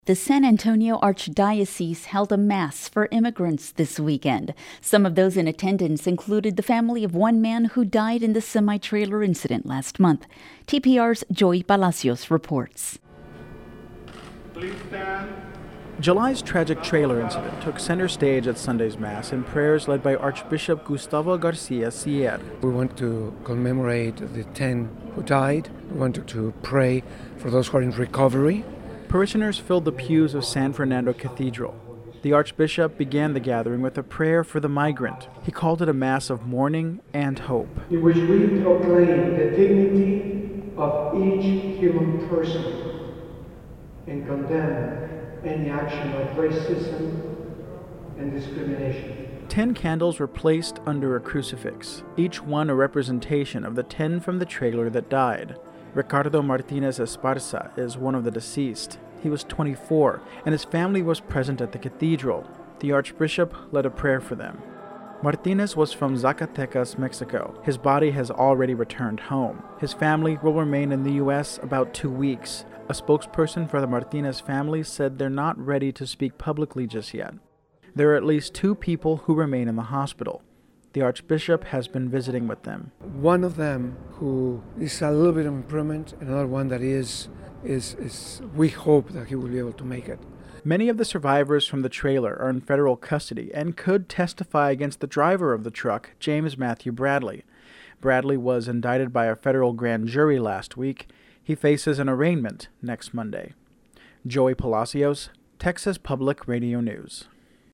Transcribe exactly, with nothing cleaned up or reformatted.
The San Antonio Archdiocese held a mass for immigrants this weekend. Some of those in attendance included the family of one man who died in the semi-trailer incident last month. T P R's Joey Palacios reports. Please stand. July's tragic trailer incident took center stage at Sunday's Mass in prayers led by Archbishop Gustavo Garcia Sierra. We want to commemorate the ten who died. We wanted to pray for those who are in recovery. Parishioners filled the pews of San Fernando Cathedral. The Archbishop began the gathering with a prayer for the migrant. He called it a mass of mourning and hope, in which we proclaim the dignity of each human person and condemn any action of racism and discrimination. Ten candles were placed under a crucifix, each one a representation of the ten from the trailer that died. Ricardo Martinez Esparza is one of the deceased. He was twenty-four, and his family was present at the cathedral. The Archbishop led a prayer for them. Martinez was from Zacatecas, Mexico. His body has already returned home. His family will remain in the U S about two weeks. A spokesperson for the Martinez family said they're not ready to speak publicly just yet. There are at least two people who remain in the hospital. The Archbishop has been visiting with them. One of them who is a little bit of improvement, another one that is, is, is, we hope that he will be able to make it. Many of the survivors from the trailer are in federal custody and could testify against the driver of the truck, James Matthew Bradley. Bradley was indicted by a federal grand jury last week. He faces an arraignment next Monday. Joey Palacios, Texas Public Radio News.